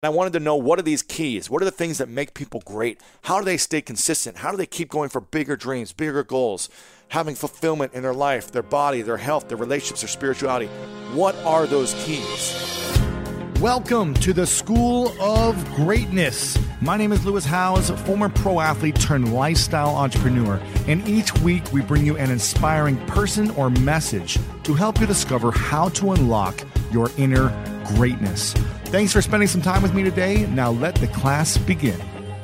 And I wanted to know, what are these keys? What are the things that make people great? How do they stay consistent? How do they keep going for bigger dreams, bigger goals, having fulfillment in their life, their body, their health, their relationships, their spirituality? What are those keys? Welcome to the School of Greatness. My name is Lewis Howes, former pro athlete turned lifestyle entrepreneur, and each week we bring you an inspiring person or message to help you discover how to unlock your inner greatness. Thanks for spending some time with me today. Now let the class begin.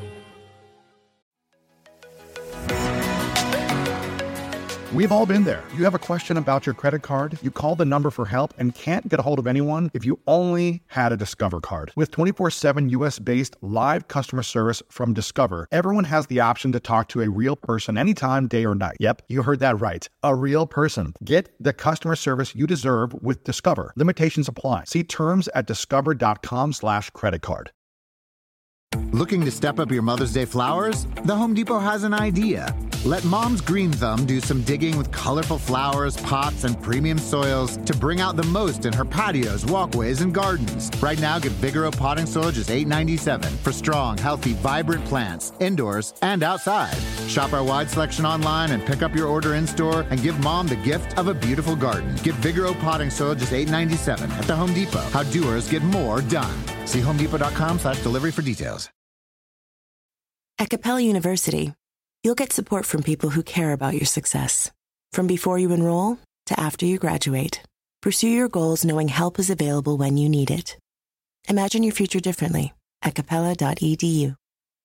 We've all been there. You have a question about your credit card, you call the number for help and can't get a hold of anyone if you only had a Discover card. With 24/7 US-based live customer service from Discover, everyone has the option to talk to a real person anytime, day or night. Yep, you heard that right. A real person. Get the customer service you deserve with Discover. Limitations apply. See terms at discover.com/creditcard. Looking to step up your Mother's Day flowers? The Home Depot has an idea. Let Mom's Green Thumb do some digging with colorful flowers, pots, and premium soils to bring out the most in her patios, walkways, and gardens. Right now, get Vigoro potting soil just $8.97 for strong, healthy, vibrant plants, indoors and outside. Shop our wide selection online and pick up your order in-store and give Mom the gift of a beautiful garden. Get Vigoro potting soil just $8.97 at the Home Depot. How doers get more done. See homedepot.com/delivery for details. At Capella University, you'll get support from people who care about your success. From before you enroll to after you graduate, pursue your goals knowing help is available when you need it. Imagine your future differently at capella.edu.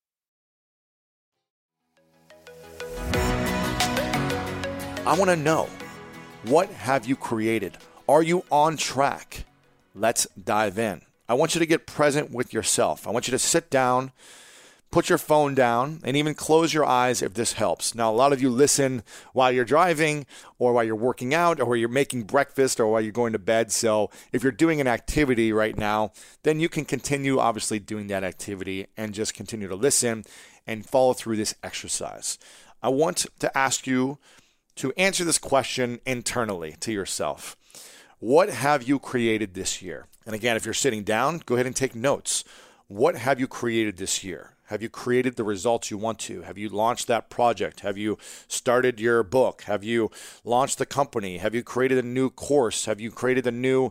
I want to know, what have you created? Are you on track? Let's dive in. I want you to get present with yourself. I want you to sit down, put your phone down, and even close your eyes if this helps. Now, a lot of you listen while you're driving or while you're working out or while you're making breakfast or while you're going to bed. So if you're doing an activity right now, then you can continue obviously doing that activity and just continue to listen and follow through this exercise. I want to ask you to answer this question internally to yourself. What have you created this year? And again, if you're sitting down, go ahead and take notes. What have you created this year? Have you created the results you want to? Have you launched that project? Have you started your book? Have you launched the company? Have you created a new course? Have you created a new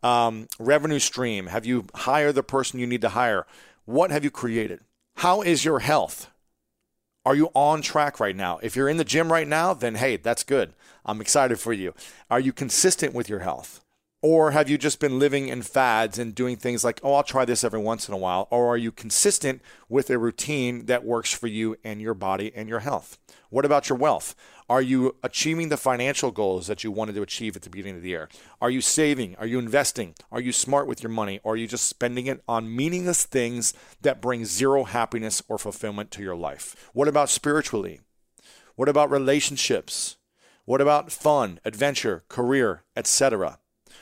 revenue stream? Have you hired the person you need to hire? What have you created? How is your health? Are you on track right now? If you're in the gym right now, then hey, that's good. I'm excited for you. Are you consistent with your health? Or have you just been living in fads and doing things like, oh, I'll try this every once in a while? Or are you consistent with a routine that works for you and your body and your health? What about your wealth? Are you achieving the financial goals that you wanted to achieve at the beginning of the year? Are you saving? Are you investing? Are you smart with your money? Or are you just spending it on meaningless things that bring zero happiness or fulfillment to your life? What about spiritually? What about relationships? What about fun, adventure, career, etc.?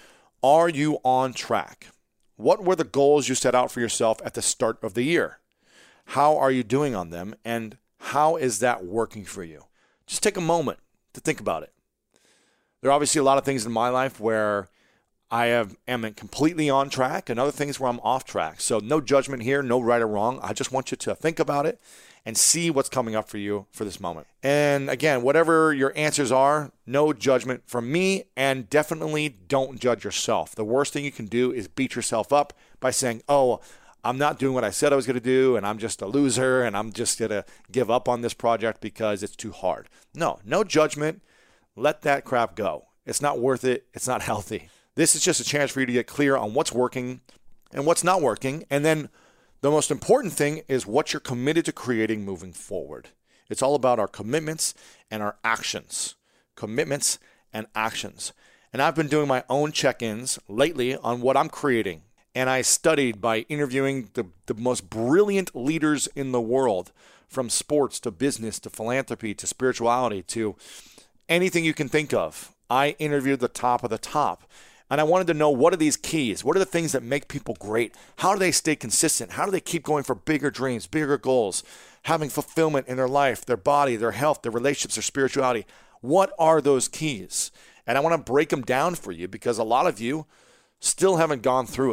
Are you on track? What were the goals you set out for yourself at the start of the year? How are you doing on them? And how is that working for you? Just take a moment to think about it. There are obviously a lot of things in my life where I am completely on track and other things where I'm off track. So no judgment here, no right or wrong. I just want you to think about it and see what's coming up for you for this moment. And again, whatever your answers are, no judgment from me, and definitely don't judge yourself. The worst thing you can do is beat yourself up by saying, oh, I'm not doing what I said I was going to do, and I'm just a loser, and I'm just going to give up on this project because it's too hard. No judgment. Let that crap go. It's not worth it. It's not healthy. This is just a chance for you to get clear on what's working and what's not working, and then the most important thing is what you're committed to creating moving forward. It's all about our commitments and our actions. Commitments and actions. And I've been doing my own check-ins lately on what I'm creating. And I studied by interviewing the most brilliant leaders in the world, from sports to business to philanthropy to spirituality to anything you can think of. I interviewed the top of the top. And I wanted to know, what are these keys? What are the things that make people great? How do they stay consistent? How do they keep going for bigger dreams, bigger goals, having fulfillment in their life, their body, their health, their relationships, their spirituality? What are those keys? And I want to break them down for you because a lot of you still haven't gone through it.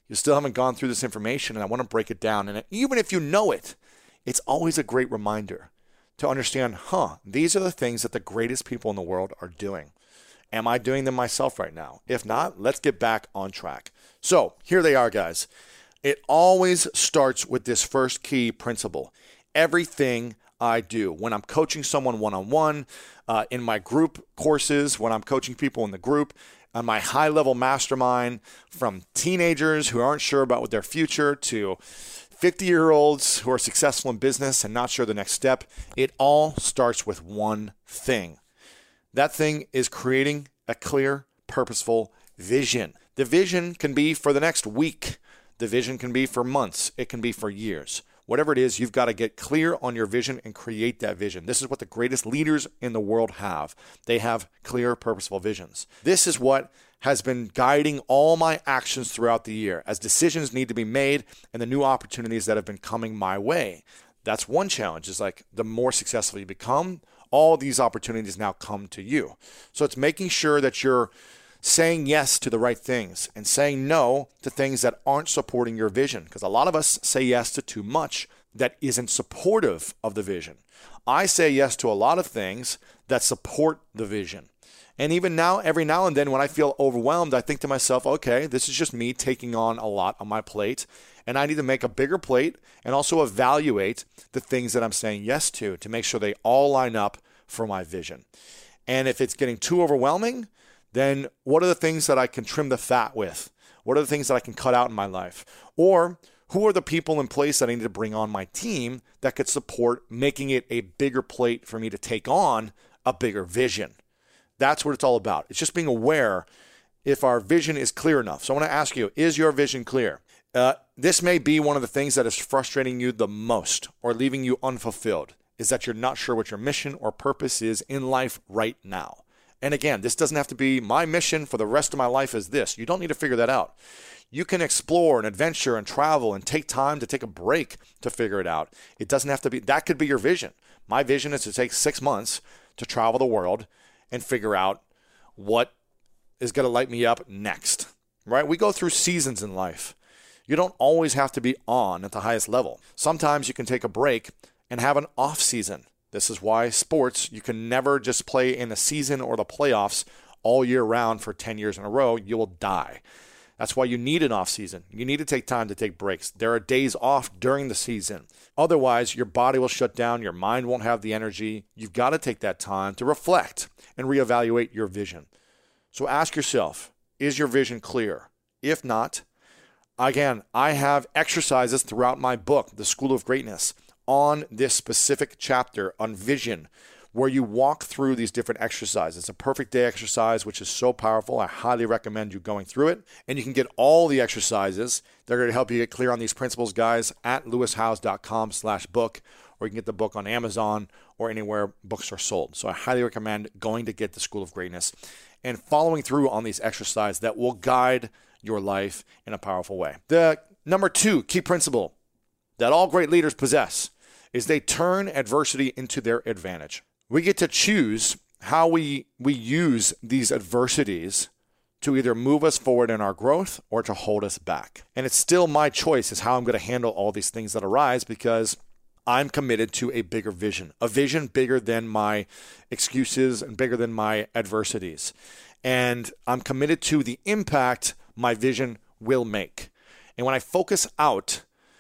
You still haven't gone through this information, and I want to break it down. And even if you know it, it's always a great reminder to understand, these are the things that the greatest people in the world are doing. Am I doing them myself right now? If not, let's get back on track. So here they are, guys. It always starts with this first key principle. Everything I do, when I'm coaching someone one-on-one, in my group courses, when I'm coaching people in the group, on my high-level mastermind, from teenagers who aren't sure about what their future to 50-year-olds who are successful in business and not sure the next step, it all starts with one thing. That thing is creating a clear, purposeful vision. The vision can be for the next week. The vision can be for months. It can be for years. Whatever it is, you've got to get clear on your vision and create that vision. This is what the greatest leaders in the world have. They have clear, purposeful visions. This is what has been guiding all my actions throughout the year as decisions need to be made and the new opportunities that have been coming my way. That's one challenge, is like the more successful you become, all these opportunities now come to you. So it's making sure that you're saying yes to the right things and saying no to things that aren't supporting your vision. Because a lot of us say yes to too much that isn't supportive of the vision. I say yes to a lot of things that support the vision. And even now, every now and then when I feel overwhelmed, I think to myself, okay, this is just me taking on a lot on my plate, and I need to make a bigger plate and also evaluate the things that I'm saying yes to make sure they all line up for my vision. And if it's getting too overwhelming, then what are the things that I can trim the fat with? What are the things that I can cut out in my life? Or who are the people in place that I need to bring on my team that could support making it a bigger plate for me to take on a bigger vision? That's what it's all about. It's just being aware if our vision is clear enough. So I want to ask you, is your vision clear? This may be one of the things that is frustrating you the most or leaving you unfulfilled, is that you're not sure what your mission or purpose is in life right now. And again, this doesn't have to be my mission for the rest of my life is this. You don't need to figure that out. You can explore and adventure and travel and take time to take a break to figure it out. It doesn't have to be, that could be your vision. My vision is to take 6 months to travel the world and figure out what is going to light me up next, right? We go through seasons in life. You don't always have to be on at the highest level. Sometimes you can take a break and have an off season. This is why sports, you can never just play in the season or the playoffs all year round for 10 years in a row. You will die. That's why you need an off season. You need to take time to take breaks. There are days off during the season. Otherwise, your body will shut down. Your mind won't have the energy. You've got to take that time to reflect and reevaluate your vision. So ask yourself, is your vision clear? If not, again, I have exercises throughout my book, The School of Greatness, on this specific chapter on vision, where you walk through these different exercises. It's a perfect day exercise, which is so powerful. I highly recommend you going through it. And you can get all the exercises that are going to help you get clear on these principles, guys, at lewishowes.com/book, or you can get the book on Amazon or anywhere books are sold. So I highly recommend going to get The School of Greatness and following through on these exercises that will guide your life in a powerful way. The number 2 key principle that all great leaders possess is they turn adversity into their advantage. We get to choose how we use these adversities to either move us forward in our growth or to hold us back. And it's still my choice is how I'm going to handle all these things that arise, because I'm committed to a bigger vision, a vision bigger than my excuses and bigger than my adversities. And I'm committed to the impact my vision will make. And when I focus out,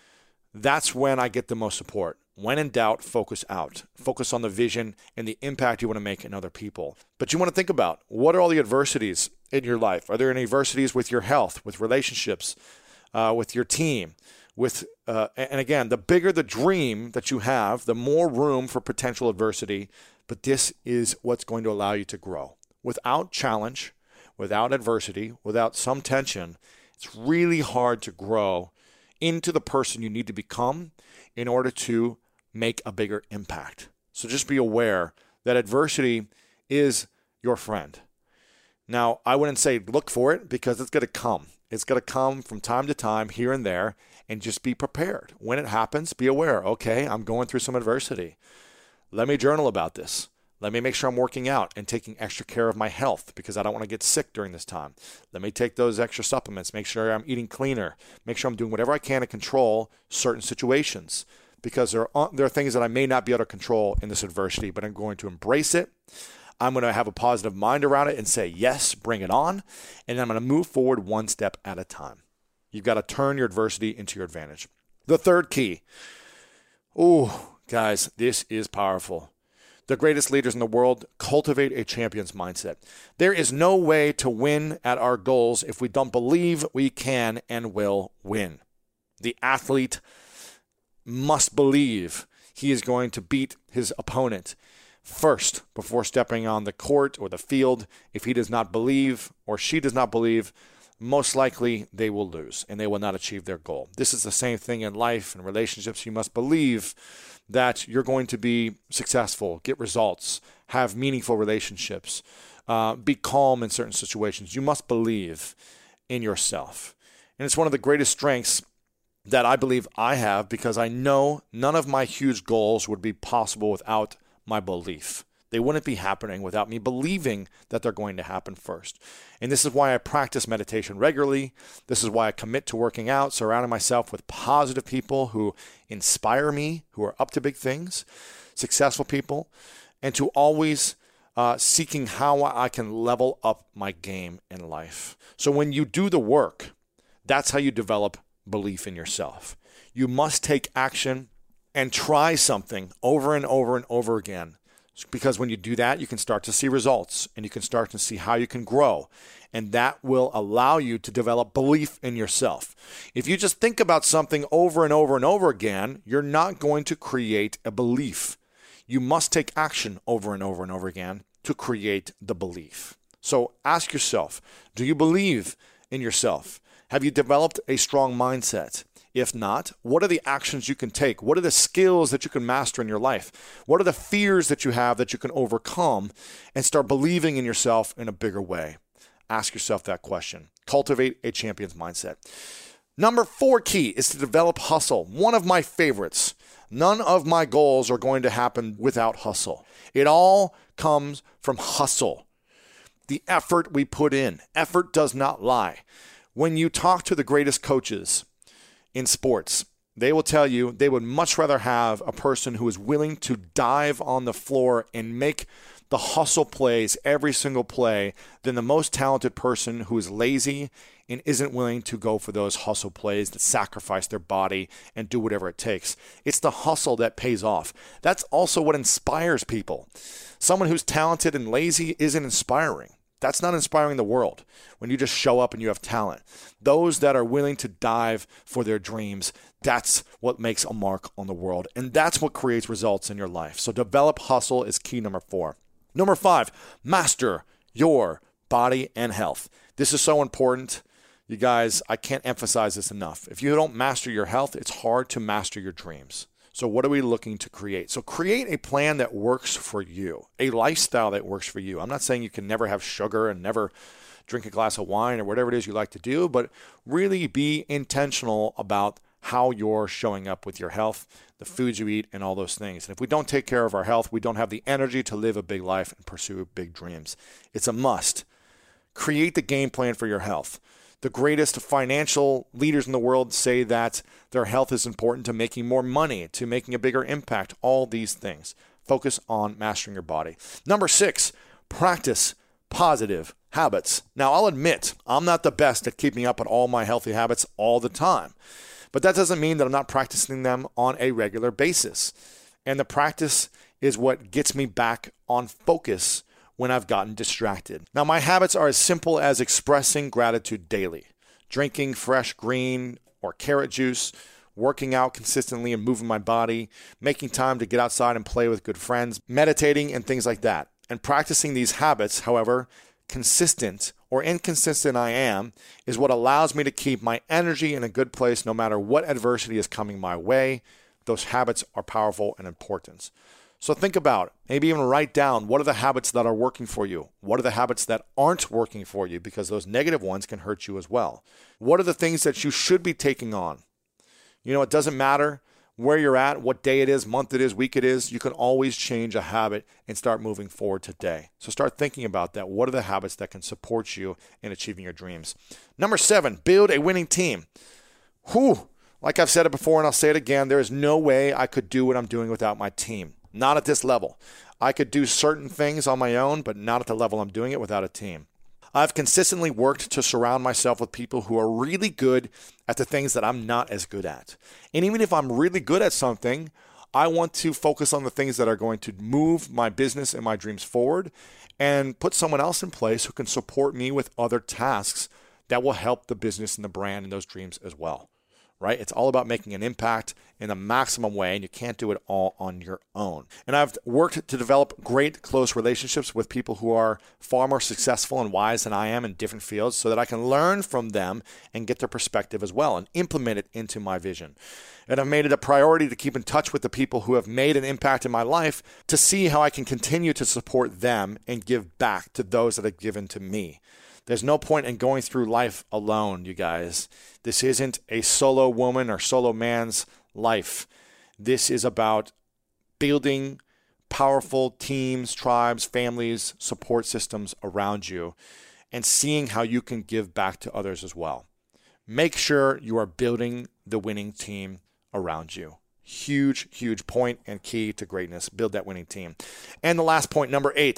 that's when I get the most support. When in doubt, focus out. Focus on the vision and the impact you want to make in other people. But you want to think about, what are all the adversities in your life? Are there any adversities with your health, with relationships, with your team? And again, the bigger the dream that you have, the more room for potential adversity. But this is what's going to allow you to grow. Without challenge, without adversity, without some tension, it's really hard to grow into the person you need to become in order to make a bigger impact. So just be aware that adversity is your friend. Now, I wouldn't say look for it, because it's going to come. It's going to come from time to time, here and there, and just be prepared. When it happens, be aware, okay, I'm going through some adversity. Let me journal about this. Let me make sure I'm working out and taking extra care of my health because I don't want to get sick during this time. Let me take those extra supplements, make sure I'm eating cleaner, make sure I'm doing whatever I can to control certain situations because there are things that I may not be able to control in this adversity, but I'm going to embrace it. I'm going to have a positive mind around it and say, yes, bring it on. And I'm going to move forward one step at a time. You've got to turn your adversity into your advantage. The third key. Oh, guys, this is powerful. The greatest leaders in the world cultivate a champion's mindset. There is no way to win at our goals if we don't believe we can and will win. The athlete must believe he is going to beat his opponent first before stepping on the court or the field. If he does not believe or she does not believe, most likely they will lose and they will not achieve their goal. This is the same thing in life and relationships. You must believe that you're going to be successful, get results, have meaningful relationships, be calm in certain situations. You must believe in yourself. And it's one of the greatest strengths that I believe I have because I know none of my huge goals would be possible without my belief. They wouldn't be happening without me believing that they're going to happen first. And this is why I practice meditation regularly. This is why I commit to working out, surrounding myself with positive people who inspire me, who are up to big things, successful people, and to always seeking how I can level up my game in life. So when you do the work, that's how you develop belief in yourself. You must take action and try something over and over and over again. Because when you do that, you can start to see results and you can start to see how you can grow. And that will allow you to develop belief in yourself. If you just think about something over and over and over again, you're not going to create a belief. You must take action over and over and over again to create the belief. So ask yourself, do you believe in yourself? Have you developed a strong mindset? If not, what are the actions you can take? What are the skills that you can master in your life? What are the fears that you have that you can overcome and start believing in yourself in a bigger way? Ask yourself that question. Cultivate a champion's mindset. Number 4 key is to develop hustle. One of my favorites. None of my goals are going to happen without hustle. It all comes from hustle. The effort we put in. Effort does not lie. When you talk to the greatest coaches in sports, they will tell you they would much rather have a person who is willing to dive on the floor and make the hustle plays every single play than the most talented person who is lazy and isn't willing to go for those hustle plays that sacrifice their body and do whatever it takes. It's the hustle that pays off. That's also what inspires people. Someone who's talented and lazy isn't inspiring. That's not inspiring the world when you just show up and you have talent. Those that are willing to dive for their dreams, that's what makes a mark on the world. And that's what creates results in your life. So develop hustle is key number 4. Number 5, master your body and health. This is so important. You guys, I can't emphasize this enough. If you don't master your health, it's hard to master your dreams. So what are we looking to create? So create a plan that works for you, a lifestyle that works for you. I'm not saying you can never have sugar and never drink a glass of wine or whatever it is you like to do, but really be intentional about how you're showing up with your health, the foods you eat, and all those things. And if we don't take care of our health, we don't have the energy to live a big life and pursue big dreams. It's a must. Create the game plan for your health. The greatest financial leaders in the world say that their health is important to making more money, to making a bigger impact, all these things. Focus on mastering your body. Number 6, practice positive habits. Now, I'll admit, I'm not the best at keeping up on all my healthy habits all the time, but that doesn't mean that I'm not practicing them on a regular basis. And the practice is what gets me back on focus when I've gotten distracted. Now, my habits are as simple as expressing gratitude daily, drinking fresh green or carrot juice, working out consistently and moving my body, making time to get outside and play with good friends, meditating, and things like that. And practicing these habits, however consistent or inconsistent I am, is what allows me to keep my energy in a good place no matter what adversity is coming my way. Those habits are powerful and important. So think about, maybe even write down, what are the habits that are working for you? What are the habits that aren't working for you? Because those negative ones can hurt you as well. What are the things that you should be taking on? You know, it doesn't matter where you're at, what day it is, month it is, week it is, you can always change a habit and start moving forward today. So start thinking about that. What are the habits that can support you in achieving your dreams? Number 7, build a winning team. Like I've said it before and I'll say it again, there is no way I could do what I'm doing without my team. Not at this level. I could do certain things on my own, but not at the level I'm doing it without a team. I've consistently worked to surround myself with people who are really good at the things that I'm not as good at. And even if I'm really good at something, I want to focus on the things that are going to move my business and my dreams forward and put someone else in place who can support me with other tasks that will help the business and the brand and those dreams as well. Right? It's all about making an impact in the maximum way, and you can't do it all on your own. And I've worked to develop great close relationships with people who are far more successful and wise than I am in different fields so that I can learn from them and get their perspective as well and implement it into my vision. And I've made it a priority to keep in touch with the people who have made an impact in my life to see how I can continue to support them and give back to those that have given to me. There's no point in going through life alone, you guys. This isn't a solo woman or solo man's life. This is about building powerful teams, tribes, families, support systems around you, and seeing how you can give back to others as well. Make sure you are building the winning team around you. Huge, huge point and key to greatness. Build that winning team. And the last point, number 8.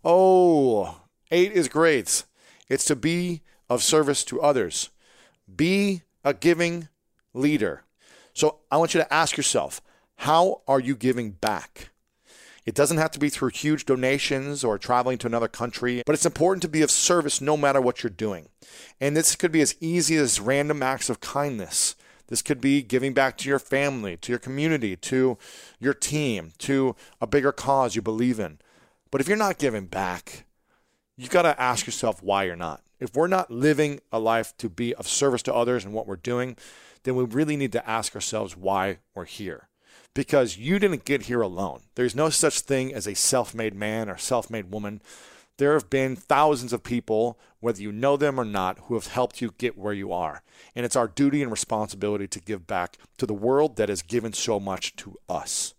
8 is great. It's to be of service to others. Be a giving leader. So I want you to ask yourself, how are you giving back? It doesn't have to be through huge donations or traveling to another country, but it's important to be of service no matter what you're doing. And this could be as easy as random acts of kindness. This could be giving back to your family, to your community, to your team, to a bigger cause you believe in. But if you're not giving back, you got to ask yourself why you're not. If we're not living a life to be of service to others and what we're doing, then we really need to ask ourselves why we're here. Because you didn't get here alone. There's no such thing as a self-made man or self-made woman. There have been thousands of people, whether you know them or not, who have helped you get where you are. And it's our duty and responsibility to give back to the world that has given so much to us.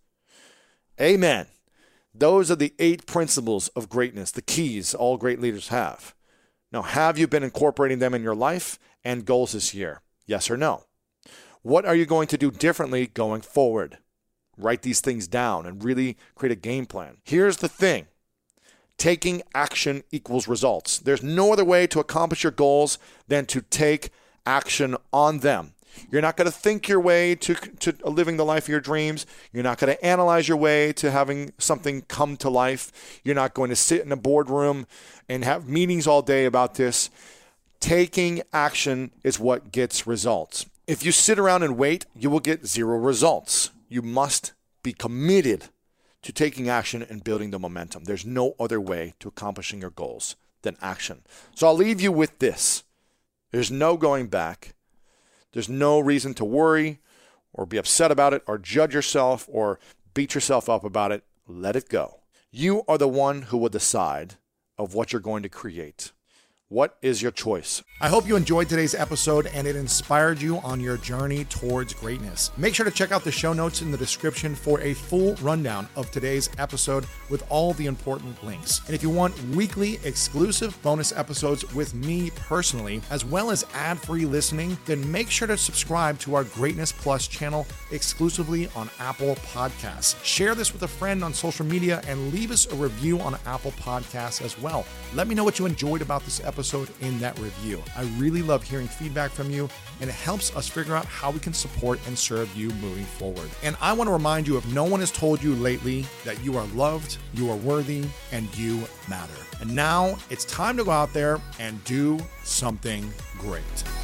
Amen. Those are the 8 principles of greatness, the keys all great leaders have. Now, have you been incorporating them in your life and goals this year? Yes or no? What are you going to do differently going forward? Write these things down and really create a game plan. Here's the thing. Taking action equals results. There's no other way to accomplish your goals than to take action on them. You're not going to think your way to living the life of your dreams. You're not going to analyze your way to having something come to life. You're not going to sit in a boardroom and have meetings all day about this. Taking action is what gets results. If you sit around and wait, you will get 0 results. You must be committed to taking action and building the momentum. There's no other way to accomplishing your goals than action. So I'll leave you with this. There's no going back. There's no reason to worry or be upset about it or judge yourself or beat yourself up about it. Let it go. You are the one who will decide of what you're going to create. What is your choice? I hope you enjoyed today's episode and it inspired you on your journey towards greatness. Make sure to check out the show notes in the description for a full rundown of today's episode with all the important links. And if you want weekly exclusive bonus episodes with me personally, as well as ad-free listening, then make sure to subscribe to our Greatness Plus channel exclusively on Apple Podcasts. Share this with a friend on social media and leave us a review on Apple Podcasts as well. Let me know what you enjoyed about this episode in that review. I really love hearing feedback from you, and it helps us figure out how we can support and serve you moving forward. And I want to remind you, if no one has told you lately, that you are loved, you are worthy, and you matter. And now it's time to go out there and do something great.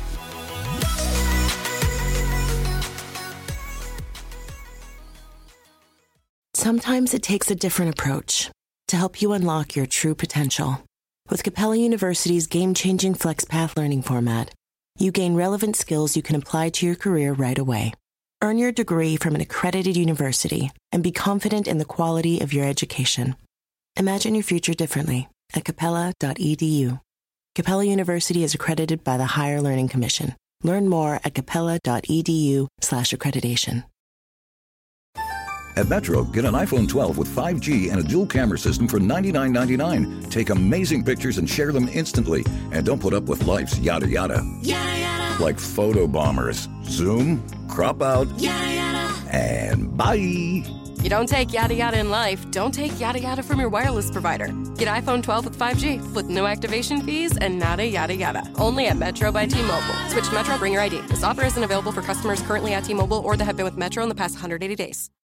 Sometimes it takes a different approach to help you unlock your true potential. With Capella University's game-changing FlexPath learning format, you gain relevant skills you can apply to your career right away. Earn your degree from an accredited university and be confident in the quality of your education. Imagine your future differently at capella.edu. Capella University is accredited by the Higher Learning Commission. Learn more at capella.edu/accreditation. At Metro, get an iPhone 12 with 5G and a dual camera system for $99.99. Take amazing pictures and share them instantly. And don't put up with life's yada yada. Yada yada. Like photo bombers. Zoom, crop out, Yada yada. and bye. You don't take yada yada in life, don't take yada yada from your wireless provider. Get iPhone 12 with 5G with no activation fees and nada yada yada. Only at Metro by T-Mobile. Switch to Metro, bring your ID. This offer isn't available for customers currently at T-Mobile or that have been with Metro in the past 180 days.